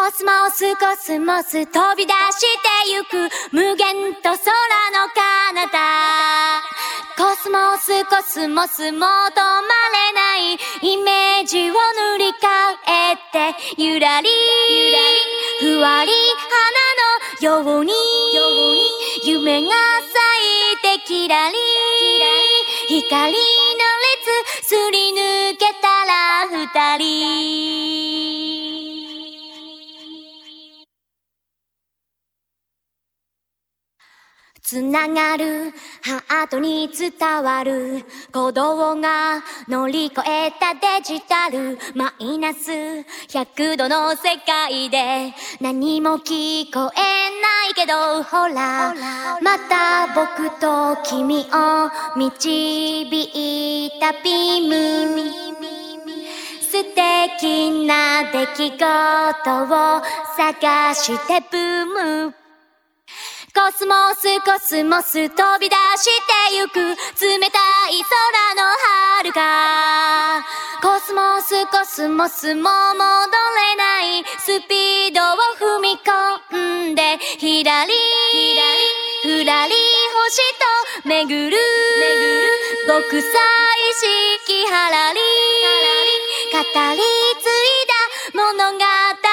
コスモスコスモス飛び出してゆく無限と空の彼方。コスモスコスモス求まれないイメージを塗り替えてゆらりふわり花のように夢が咲いてキラリ光の列すり抜けたら二人。つながるハートに伝わる鼓動が乗り越えたデジタルマイナス100度の世界で何も聞こえないけどほらまた僕と君を導いたビーム素敵な出来事を探してブームコスモスコスモス飛び出してゆく冷たい空の遥かコスモスコスモスも戻れないスピードを踏み込んでひらりふらり星と巡る僕さ意識はらり語り継いだ物語